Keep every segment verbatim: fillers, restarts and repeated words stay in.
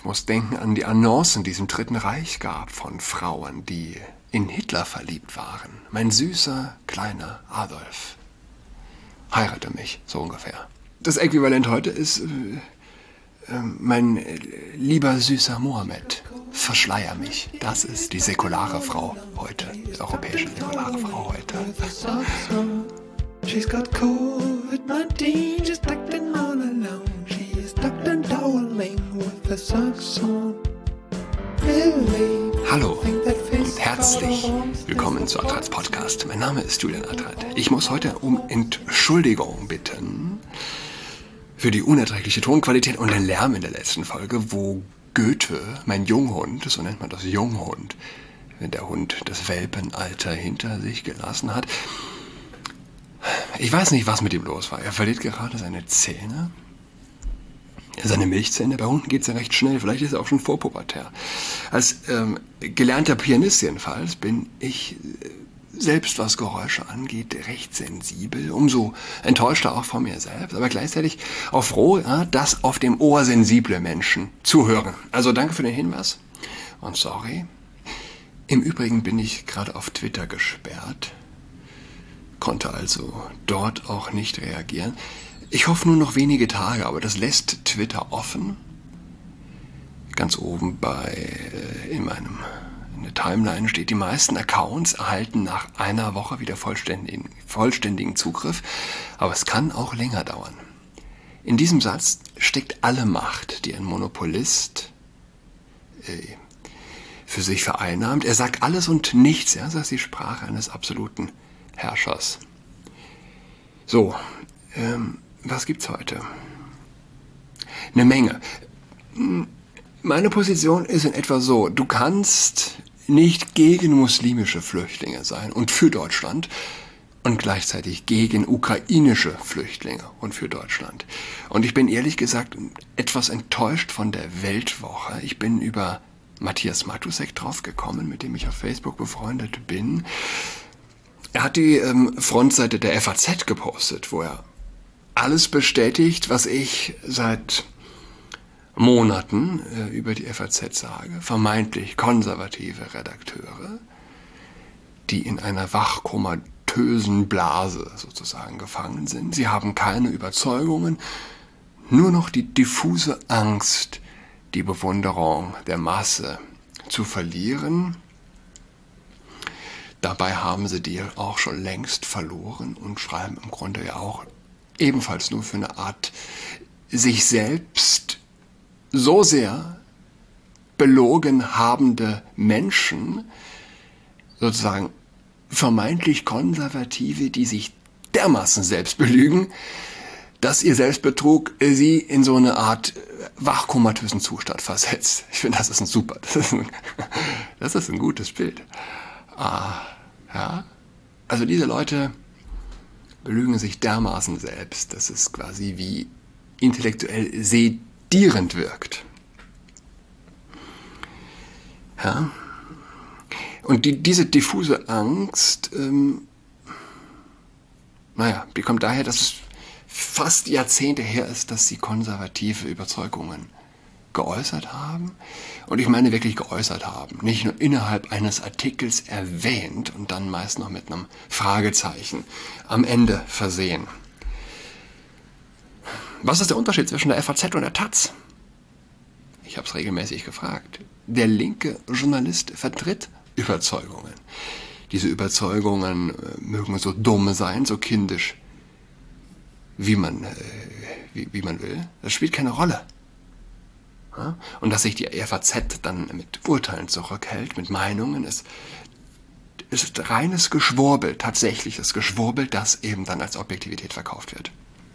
Ich muss denken an die Annoncen, die es im Dritten Reich gab von Frauen, die in Hitler verliebt waren. Mein süßer, kleiner Adolf, heirate mich, so ungefähr. Das Äquivalent heute ist, äh, äh, mein äh, lieber süßer Mohammed, verschleier mich. Das ist die säkulare Frau heute, die europäische säkulare Frau heute. She's got covid nineteen, she's tucked in all alone. She's tucked and toweling with the socks on. Hallo und herzlich willkommen zu Adrats Podcast. Mein Name ist Julian Adrat. Ich muss heute um Entschuldigung bitten für die unerträgliche Tonqualität und den Lärm in der letzten Folge, wo Goethe, mein Junghund, so nennt man das Junghund, wenn der Hund das Welpenalter hinter sich gelassen hat. Ich weiß nicht, was mit ihm los war. Er verliert gerade seine Zähne, seine Milchzähne. Bei Hunden geht es ja recht schnell. Vielleicht ist er auch schon vorpubertär. Als ähm, gelernter Pianist jedenfalls bin ich äh, selbst, was Geräusche angeht, recht sensibel. Umso enttäuschter auch von mir selbst. Aber gleichzeitig auch froh, ja, dass auf dem Ohr sensible Menschen zuhören. Also danke für den Hinweis und sorry. Im Übrigen bin ich gerade auf Twitter gesperrt. Konnte also dort auch nicht reagieren. Ich hoffe nur noch wenige Tage, aber das lässt Twitter offen. Ganz oben bei in meinem in der Timeline steht, die meisten Accounts erhalten nach einer Woche wieder vollständigen, vollständigen Zugriff, aber es kann auch länger dauern. In diesem Satz steckt alle Macht, die ein Monopolist äh, für sich vereinnahmt. Er sagt alles und nichts, ja, das ist die Sprache eines absoluten Herrschers. So, ähm, was gibt's heute? Eine Menge. Meine Position ist in etwa so: Du kannst nicht gegen muslimische Flüchtlinge sein und für Deutschland und gleichzeitig gegen ukrainische Flüchtlinge und für Deutschland. Und ich bin ehrlich gesagt etwas enttäuscht von der Weltwoche. Ich bin über Matthias Matusek draufgekommen, mit dem ich auf Facebook befreundet bin. Er hat die ähm, Frontseite der F A Z gepostet, wo er alles bestätigt, was ich seit Monaten äh, über die F A Z sage. Vermeintlich konservative Redakteure, die in einer wachkomatösen Blase sozusagen gefangen sind. Sie haben keine Überzeugungen, nur noch die diffuse Angst, die Bewunderung der Masse zu verlieren. Dabei haben sie die auch schon längst verloren und schreiben im Grunde ja auch ebenfalls nur für eine Art sich selbst so sehr belogen habende Menschen, sozusagen vermeintlich Konservative, die sich dermaßen selbst belügen, dass ihr Selbstbetrug sie in so eine Art wachkomatösen Zustand versetzt. Ich finde, das ist ein super, das ist ein, das ist ein gutes Bild. Ah, ja. Also diese Leute belügen sich dermaßen selbst, dass es quasi wie intellektuell sedierend wirkt. Ja. Und die, diese diffuse Angst, ähm, naja, die kommt daher, dass es fast Jahrzehnte her ist, dass sie konservative Überzeugungen geäußert haben. Und ich meine wirklich geäußert haben. Nicht nur innerhalb eines Artikels erwähnt und dann meist noch mit einem Fragezeichen am Ende versehen. Was ist der Unterschied zwischen der F A Z und der Taz? Ich habe es regelmäßig gefragt. Der linke Journalist vertritt Überzeugungen. Diese Überzeugungen äh, mögen so dumm sein, so kindisch, wie man, äh, wie, wie man will. Das spielt keine Rolle. Ja? Und dass sich die F A Z dann mit Urteilen zurückhält, mit Meinungen, ist, ist reines Geschwurbel, tatsächliches Geschwurbel, das eben dann als Objektivität verkauft wird.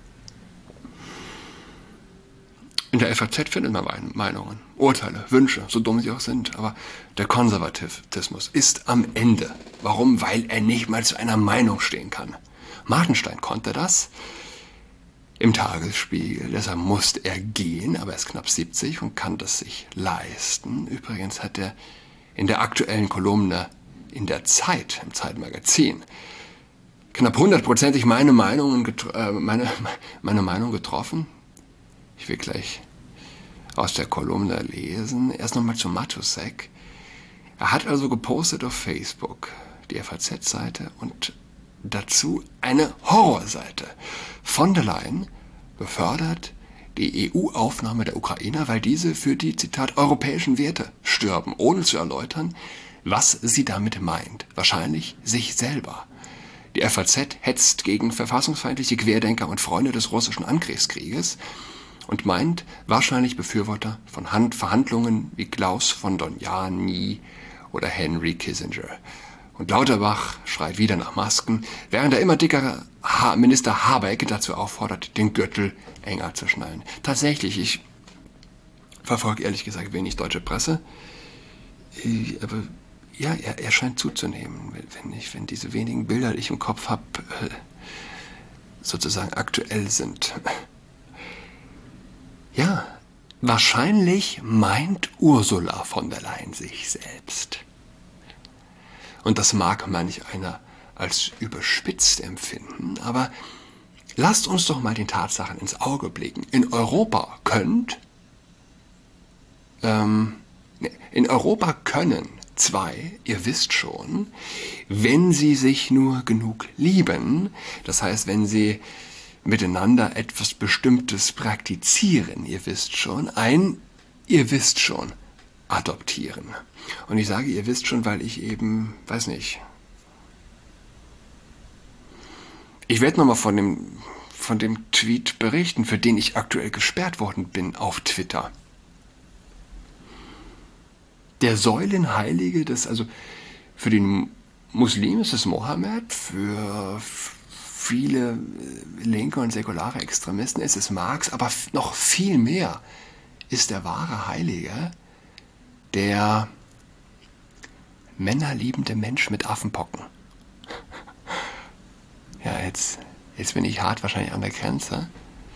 In der F A Z findet man Meinungen, Urteile, Wünsche, so dumm sie auch sind. Aber der Konservatismus ist am Ende. Warum? Weil er nicht mal zu einer Meinung stehen kann. Martenstein konnte das im Tagesspiegel, deshalb musste er gehen, aber er ist knapp siebzig und kann das sich leisten. Übrigens hat er in der aktuellen Kolumne in der Zeit, im Zeitmagazin, knapp hundertprozentig meine, Meinungen, äh, meine, meine Meinung getroffen. Ich will gleich aus der Kolumne lesen. Erst nochmal zu Matuszek. Er hat also gepostet auf Facebook die F A Z-Seite und dazu eine Horrorseite. Von der Leyen befördert die E U-Aufnahme der Ukrainer, weil diese für die, Zitat, europäischen Werte stürben, ohne zu erläutern, was sie damit meint. Wahrscheinlich sich selber. Die F A Z hetzt gegen verfassungsfeindliche Querdenker und Freunde des russischen Angriffskrieges und meint wahrscheinlich Befürworter von Hand Verhandlungen wie Klaus von Donjani oder Henry Kissinger. Und Lauterbach schreit wieder nach Masken, während der immer dickere ha- Minister Habeck dazu auffordert, den Gürtel enger zu schnallen. Tatsächlich, ich verfolge ehrlich gesagt wenig deutsche Presse, aber ja, er, er scheint zuzunehmen, wenn, ich, wenn diese wenigen Bilder, die ich im Kopf habe, sozusagen aktuell sind. Ja, wahrscheinlich meint Ursula von der Leyen sich selbst. Und das mag manch einer als überspitzt empfinden, aber lasst uns doch mal den Tatsachen ins Auge blicken. In Europa könnt, ähm, in Europa können zwei, ihr wisst schon, wenn sie sich nur genug lieben, das heißt, wenn sie miteinander etwas Bestimmtes praktizieren, ihr wisst schon, ein, ihr wisst schon, adoptieren. Und ich sage, ihr wisst schon, weil ich eben, weiß nicht, ich werde nochmal von dem, von dem Tweet berichten, für den ich aktuell gesperrt worden bin auf Twitter. Der Säulenheilige, das also für den Muslim ist es Mohammed, für viele linke und säkulare Extremisten ist es Marx, aber noch viel mehr ist der wahre Heilige, der männerliebende Mensch mit Affenpocken. Ja, jetzt, jetzt bin ich hart wahrscheinlich an der Grenze.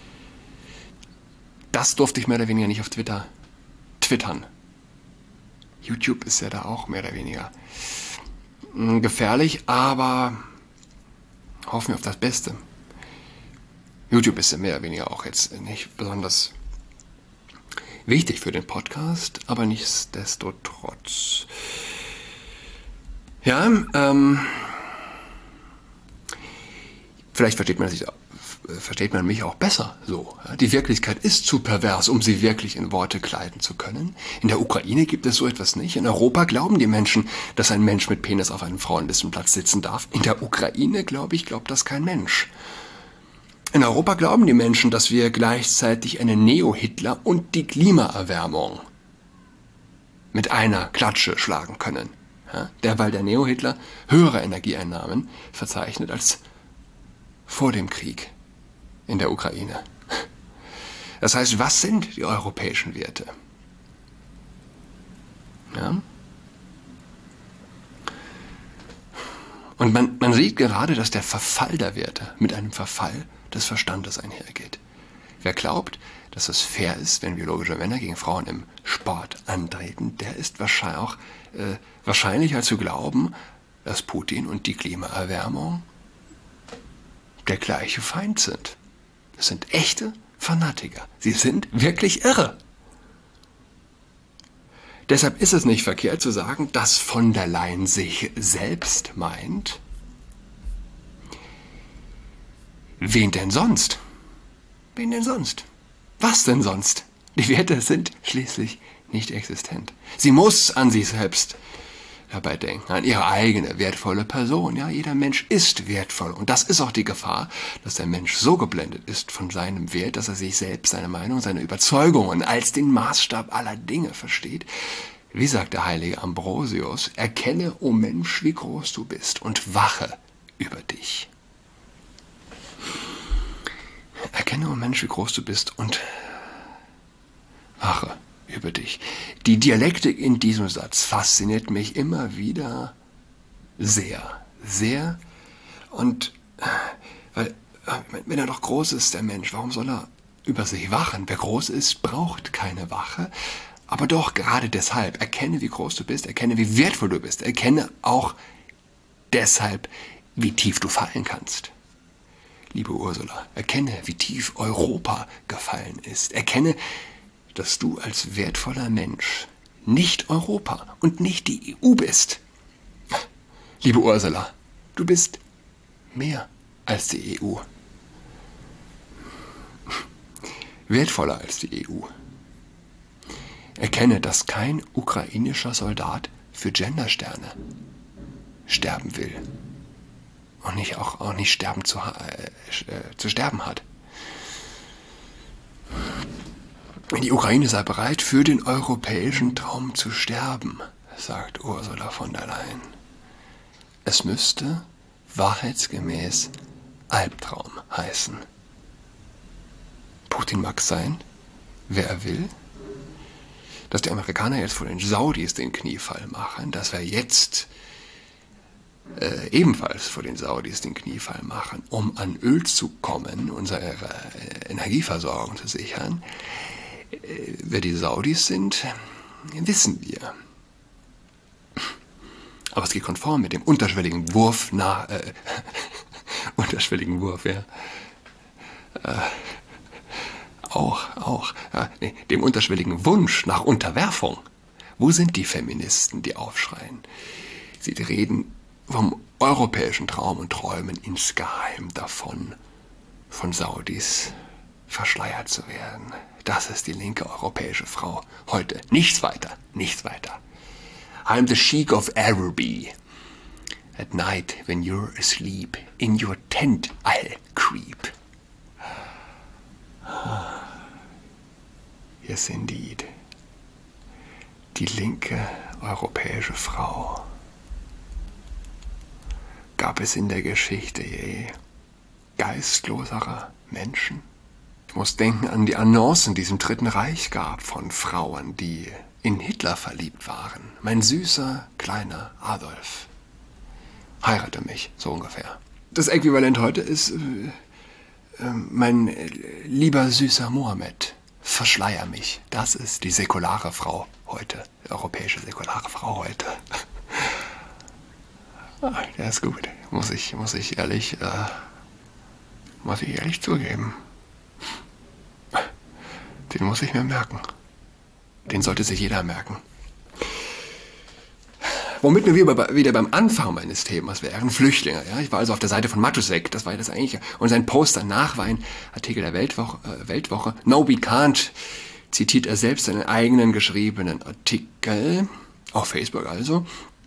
Das durfte ich mehr oder weniger nicht auf Twitter twittern. YouTube ist ja da auch mehr oder weniger gefährlich, aber hoffen wir auf das Beste. YouTube ist ja mehr oder weniger auch jetzt nicht besonders wichtig für den Podcast, aber nichtsdestotrotz. Ja, ähm, vielleicht versteht man sich, versteht man mich auch besser so. Die Wirklichkeit ist zu pervers, um sie wirklich in Worte kleiden zu können. In der Ukraine gibt es so etwas nicht. In Europa glauben die Menschen, dass ein Mensch mit Penis auf einem Frauenlistenplatz sitzen darf. In der Ukraine, glaube ich, glaubt das kein Mensch. In Europa glauben die Menschen, dass wir gleichzeitig einen Neo-Hitler und die Klimaerwärmung mit einer Klatsche schlagen können. Ja, derweil der Neo-Hitler höhere Energieeinnahmen verzeichnet als vor dem Krieg in der Ukraine. Das heißt, was sind die europäischen Werte? Ja? Und man, man sieht gerade, dass der Verfall der Werte mit einem Verfall des Verstandes einhergeht. Wer glaubt, dass es fair ist, wenn biologische Männer gegen Frauen im Sport antreten, der ist wahrscheinlich auch äh, wahrscheinlicher zu glauben, dass Putin und die Klimaerwärmung der gleiche Feind sind. Das sind echte Fanatiker. Sie sind wirklich irre. Deshalb ist es nicht verkehrt zu sagen, dass von der Leyen sich selbst meint. Wen denn sonst? Wen denn sonst? Was denn sonst? Die Werte sind schließlich nicht existent. Sie muss an sich selbst dabei denken, an ihre eigene wertvolle Person. Ja, jeder Mensch ist wertvoll. Und das ist auch die Gefahr, dass der Mensch so geblendet ist von seinem Wert, dass er sich selbst, seine Meinung, seine Überzeugungen als den Maßstab aller Dinge versteht. Wie sagt der heilige Ambrosius, erkenne, o Mensch, wie groß du bist und wache über dich. Erkenne, o Mensch, wie groß du bist und wache über dich. Die Dialektik in diesem Satz fasziniert mich immer wieder sehr, sehr. Und weil, wenn er doch groß ist, der Mensch, warum soll er über sich wachen? Wer groß ist, braucht keine Wache. Aber doch gerade deshalb, erkenne, wie groß du bist, erkenne, wie wertvoll du bist, erkenne auch deshalb, wie tief du fallen kannst. Liebe Ursula, erkenne, wie tief Europa gefallen ist. Erkenne, dass du als wertvoller Mensch nicht Europa und nicht die E U bist. Liebe Ursula, du bist mehr als die E U. Wertvoller als die E U. Erkenne, dass kein ukrainischer Soldat für Gendersterne sterben will. Und nicht auch, auch nicht sterben zu, äh, zu sterben hat. Die Ukraine sei bereit, für den europäischen Traum zu sterben, sagt Ursula von der Leyen. Es müsste wahrheitsgemäß Albtraum heißen. Putin mag sein, wer er will. Dass die Amerikaner jetzt vor den Saudis den Kniefall machen, dass wir jetzt äh, ebenfalls vor den Saudis den Kniefall machen, um an Öl zu kommen, unsere äh, Energieversorgung zu sichern. Äh, wer die Saudis sind, wissen wir. Aber es geht konform mit dem unterschwelligen Wurf nach, äh, unterschwelligen Wurf, ja. Äh, auch, auch, ja, nee, dem unterschwelligen Wunsch nach Unterwerfung. Wo sind die Feministen, die aufschreien? Sie reden vom europäischen Traum und träumen insgeheim davon, von Saudis verschleiert zu werden. Das ist die linke europäische Frau heute. Nichts weiter, nichts weiter. I'm the Sheikh of Araby. At night, when you're asleep, in your tent I'll creep. Yes, indeed. Die linke europäische Frau. Gab es in der Geschichte je geistlosere Menschen? Ich muss denken an die Annoncen, die es im Dritten Reich gab von Frauen, die in Hitler verliebt waren. Mein süßer, kleiner Adolf. Heirate mich, so ungefähr. Das Äquivalent heute ist, äh, äh, mein äh, lieber süßer Mohammed, verschleier mich. Das ist die säkulare Frau heute, die europäische säkulare Frau heute. Ah, der ist gut, muss ich, muss ich ehrlich, äh, muss ich ehrlich zugeben. Den muss ich mir merken. Den sollte sich jeder merken. Womit wir wieder beim Anfang meines Themas wären, Flüchtlinge. Ja? Ich war also auf der Seite von Matusek, das war ja das eigentliche. Und sein Post danach war ein Artikel der Weltwoche, äh, Weltwoche. No, we can't, zitiert er selbst seinen eigenen geschriebenen Artikel, auf Facebook also.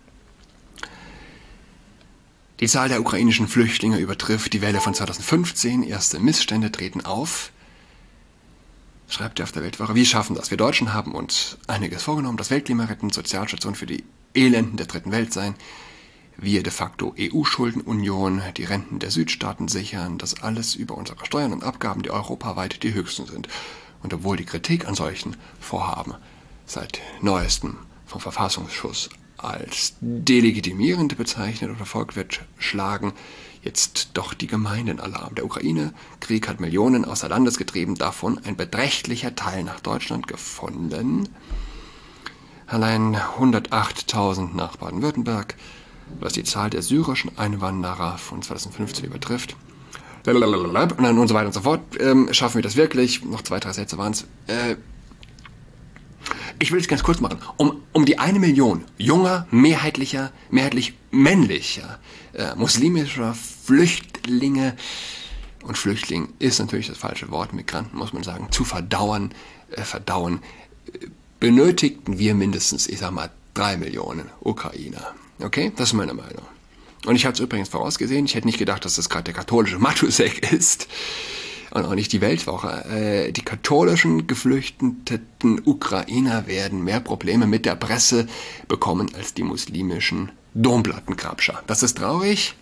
Die Zahl der ukrainischen Flüchtlinge übertrifft die Welle von zweitausendfünfzehn. Erste Missstände treten auf. Schreibt er auf der Weltwoche. Wir schaffen das. Wir Deutschen haben uns einiges vorgenommen. Das Weltklima retten, Sozialstation für die Elenden der dritten Welt sein. Wir de facto E U-Schuldenunion, die Renten der Südstaaten sichern. Das alles über unsere Steuern und Abgaben, die europaweit die höchsten sind. Und obwohl die Kritik an solchen Vorhaben seit neuestem vom Verfassungsschutz als delegitimierend bezeichnet oder verfolgt wird, schlagen jetzt doch die Gemeinden Alarm. Der Ukraine-Krieg hat Millionen außer Landes getrieben, davon ein beträchtlicher Teil nach Deutschland gefunden. Allein hundertachttausend nach Baden-Württemberg, was die Zahl der syrischen Einwanderer von zweitausendfünfzehn übertrifft. Und dann und so weiter und so fort. Ähm, schaffen wir das wirklich? Noch zwei, drei Sätze waren es. Äh, Ich will es ganz kurz machen. Um, um die eine Million junger, mehrheitlicher, mehrheitlich männlicher, äh, muslimischer Flüchtlinge, und Flüchtling ist natürlich das falsche Wort, Migranten muss man sagen, zu verdauern, äh, verdauen, äh, benötigten wir mindestens, ich sag mal, drei Millionen Ukrainer. Okay? Das ist meine Meinung. Und ich habe es übrigens vorausgesehen, ich hätte nicht gedacht, dass das gerade der katholische Matusek ist. Und auch nicht die Weltwoche. Äh, die katholischen geflüchteten Ukrainer werden mehr Probleme mit der Presse bekommen als die muslimischen Domplattengrabscher. Das ist traurig.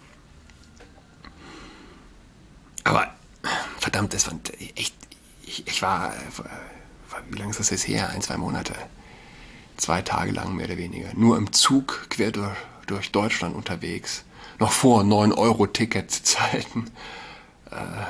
Aber verdammt, das fand echt. Ich, ich war, wie lange ist das jetzt her? Ein, zwei Monate. Zwei Tage lang mehr oder weniger. Nur im Zug quer durch, durch Deutschland unterwegs. Noch vor neun Euro Ticketzeiten. Äh,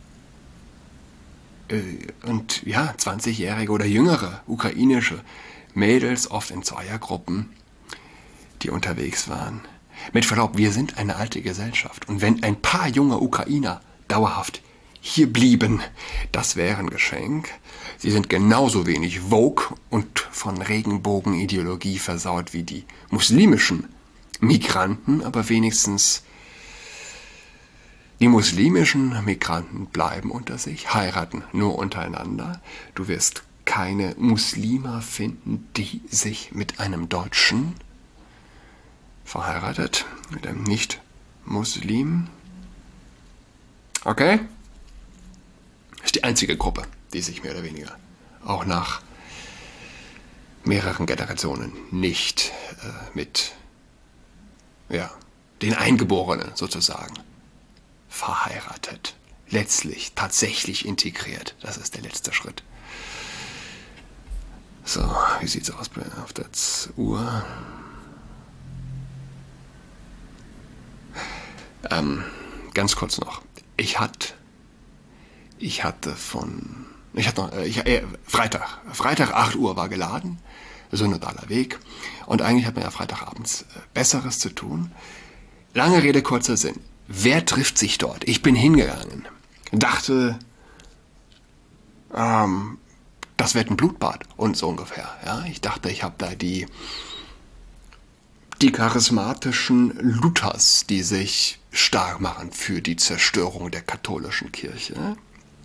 Und ja, zwanzigjährige oder jüngere ukrainische Mädels, oft in Zweiergruppen, die unterwegs waren. Mit Verlaub, wir sind eine alte Gesellschaft. Und wenn ein paar junge Ukrainer dauerhaft hier blieben, das wäre ein Geschenk. Sie sind genauso wenig Vogue und von Regenbogenideologie versaut wie die muslimischen Migranten, aber wenigstens die muslimischen Migranten bleiben unter sich, heiraten nur untereinander. Du wirst keine Muslime finden, die sich mit einem Deutschen verheiratet, mit einem Nicht-Muslim. Okay? Das ist die einzige Gruppe, die sich mehr oder weniger auch nach mehreren Generationen nicht äh, mit ja, den Eingeborenen sozusagen verheiratet. Letztlich tatsächlich integriert. Das ist der letzte Schritt. So, wie sieht's aus auf der Uhr? Ähm, ganz kurz noch. Ich hatte, ich hatte von, ich hatte noch, ich, äh, Freitag, Freitag acht Uhr war geladen, synodaler Weg. Und eigentlich hat man ja Freitagabends äh, Besseres zu tun. Lange Rede, kurzer Sinn. Wer trifft sich dort? Ich bin hingegangen, dachte, ähm, das wird ein Blutbad und so ungefähr. Ja, ich dachte, ich habe da die, die charismatischen Luthers, die sich stark machen für die Zerstörung der katholischen Kirche.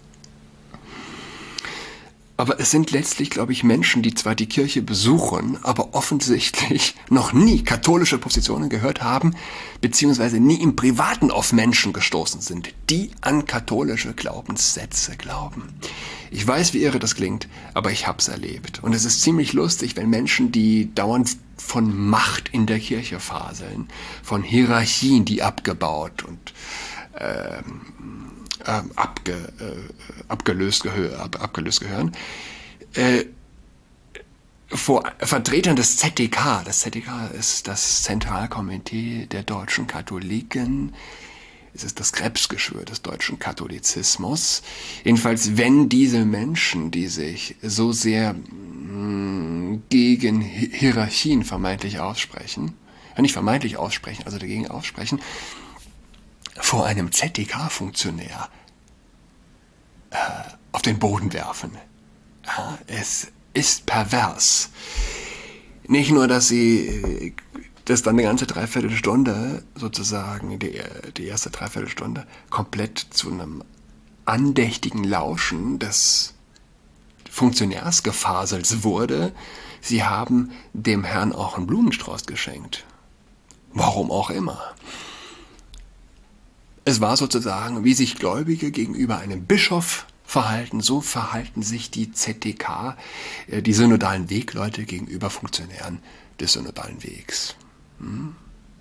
Aber es sind letztlich, glaube ich, Menschen, die zwar die Kirche besuchen, aber offensichtlich noch nie katholische Positionen gehört haben, beziehungsweise nie im Privaten auf Menschen gestoßen sind, die an katholische Glaubenssätze glauben. Ich weiß, wie irre das klingt, aber ich habe es erlebt. Und es ist ziemlich lustig, wenn Menschen, die dauernd von Macht in der Kirche faseln, von Hierarchien, die abgebaut und ähm, ähm, abge, äh, abgelöst, gehör, ab, abgelöst gehören, äh, vor Vertretern des Z D K, das Z D K ist das Zentralkomitee der deutschen Katholiken, es ist das Krebsgeschwür des deutschen Katholizismus. Jedenfalls, wenn diese Menschen, die sich so sehr mh, gegen Hierarchien vermeintlich aussprechen, ja nicht vermeintlich aussprechen, also dagegen aussprechen, vor einem Z D K-Funktionär äh, auf den Boden werfen. Ja, es ist pervers. Nicht nur, dass sie das dann eine ganze Dreiviertelstunde sozusagen, die, die erste Dreiviertelstunde, komplett zu einem andächtigen Lauschen des Funktionärsgefasels wurde. Sie haben dem Herrn auch einen Blumenstrauß geschenkt. Warum auch immer. Es war sozusagen, wie sich Gläubige gegenüber einem Bischof verhalten, so verhalten sich die Z D K, die synodalen Wegleute gegenüber Funktionären des synodalen Wegs. Hm?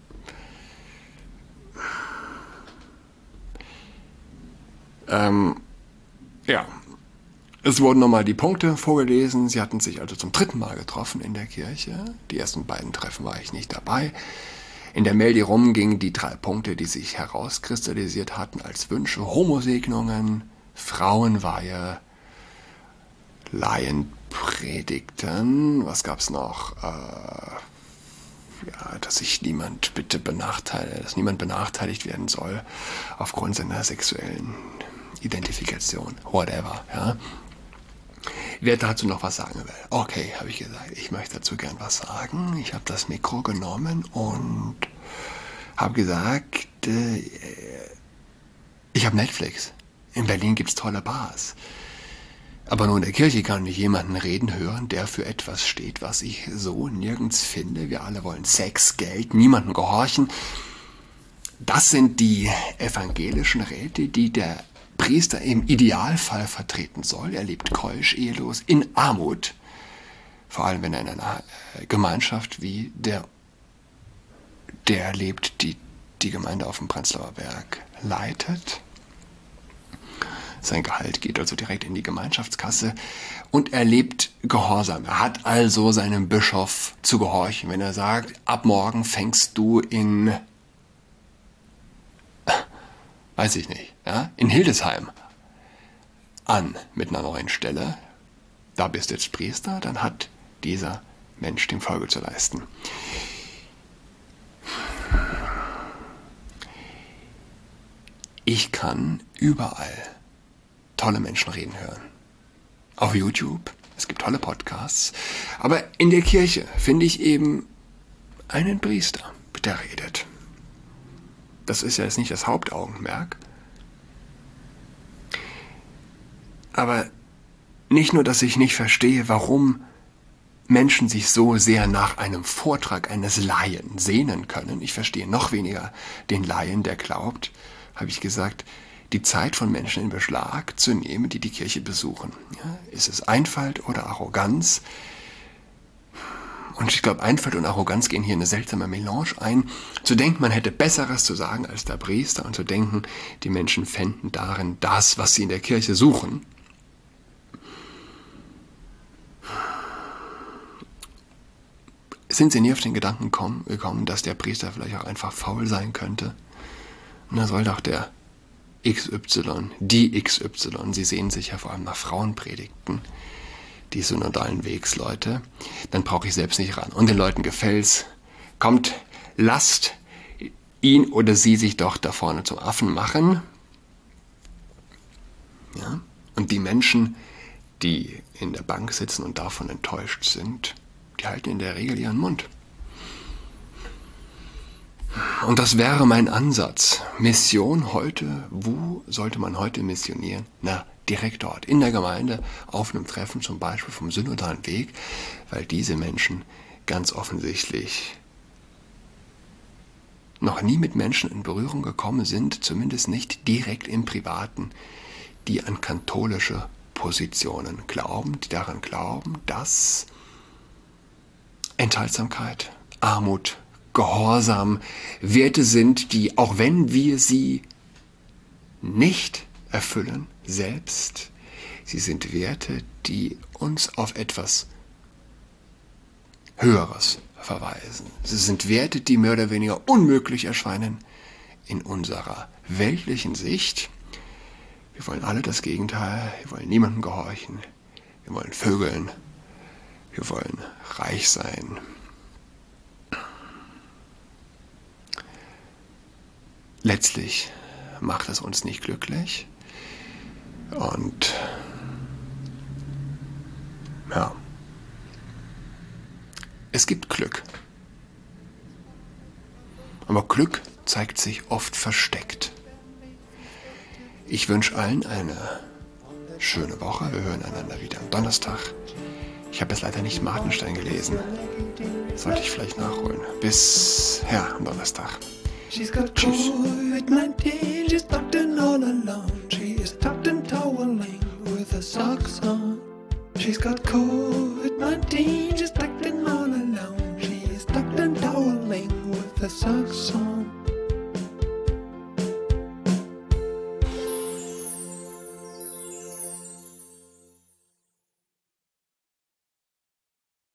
Ähm, ja, es wurden nochmal die Punkte vorgelesen. Sie hatten sich also zum dritten Mal getroffen in der Kirche. Die ersten beiden Treffen war ich nicht dabei. In der Mail, die rumging, die drei Punkte, die sich herauskristallisiert hatten als Wünsche: Homosegnungen, Frauenweihe, Laienpredigten. Was gab's noch? Äh, ja, dass sich niemand bitte benachteiligt, dass niemand benachteiligt werden soll aufgrund seiner sexuellen Identifikation, whatever. Ja. Wer dazu noch was sagen will? Okay, habe ich gesagt, ich möchte dazu gern was sagen. Ich habe das Mikro genommen und habe gesagt, äh, ich habe Netflix. In Berlin gibt es tolle Bars. Aber nur in der Kirche kann ich jemanden reden hören, der für etwas steht, was ich so nirgends finde. Wir alle wollen Sex, Geld, niemandem gehorchen. Das sind die evangelischen Räte, die der Priester im Idealfall vertreten soll. Er lebt keusch, ehelos, in Armut. Vor allem, wenn er in einer Gemeinschaft wie der, der lebt, die die Gemeinde auf dem Prenzlauer Berg leitet. Sein Gehalt geht also direkt in die Gemeinschaftskasse und er lebt gehorsam. Er hat also seinem Bischof zu gehorchen, wenn er sagt, ab morgen fängst du in, weiß ich nicht, ja, in Hildesheim an mit einer neuen Stelle. Da bist du jetzt Priester, dann hat dieser Mensch dem Folge zu leisten. Ich kann überall tolle Menschen reden hören. Auf YouTube, es gibt tolle Podcasts. Aber in der Kirche finde ich eben einen Priester, der redet. Das ist ja jetzt nicht das Hauptaugenmerk. Aber nicht nur, dass ich nicht verstehe, warum Menschen sich so sehr nach einem Vortrag eines Laien sehnen können. Ich verstehe noch weniger den Laien, der glaubt, habe ich gesagt, die Zeit von Menschen in Beschlag zu nehmen, die die Kirche besuchen. Ja, ist es Einfalt oder Arroganz? Und ich glaube, Einfalt und Arroganz gehen hier eine seltsame Melange ein. Zu denken, man hätte Besseres zu sagen als der Priester und zu denken, die Menschen fänden darin das, was sie in der Kirche suchen. Sind Sie nie auf den Gedanken gekommen, dass der Priester vielleicht auch einfach faul sein könnte? Und da soll doch der X Y, die X Y, Sie sehen sich ja vor allem nach Frauenpredigten, die synodalen Wegsleute, dann brauche ich selbst nicht ran. Und den Leuten gefällt's. Kommt, lasst ihn oder sie sich doch da vorne zum Affen machen. Ja? Und die Menschen, die in der Bank sitzen und davon enttäuscht sind, die halten in der Regel ihren Mund. Und das wäre mein Ansatz. Mission heute, wo sollte man heute missionieren? Na, direkt dort, in der Gemeinde, auf einem Treffen, zum Beispiel vom synodalen Weg, weil diese Menschen ganz offensichtlich noch nie mit Menschen in Berührung gekommen sind, zumindest nicht direkt im Privaten, die an katholische Positionen glauben, die daran glauben, dass Enthaltsamkeit, Armut, Gehorsam Werte sind, die, auch wenn wir sie nicht erfüllen selbst, sie sind Werte, die uns auf etwas Höheres verweisen. Sie sind Werte, die mehr oder weniger unmöglich erscheinen in unserer weltlichen Sicht. Wir wollen alle das Gegenteil, wir wollen niemandem gehorchen, wir wollen vögeln, wir wollen reich sein. Letztlich macht es uns nicht glücklich und ja, es gibt Glück. Aber Glück zeigt sich oft versteckt. Ich wünsche allen eine schöne Woche. Wir hören einander wieder am Donnerstag. Ich habe jetzt leider nicht Martenstein gelesen. Sollte ich vielleicht nachholen. Bis ja, am Donnerstag. She's got COVID nineteen, she's tucked in all alone. She is tucked in toweling with her socks on. She's got COVID nineteen, she's tucked in all alone. She is tucked in toweling with her socks on.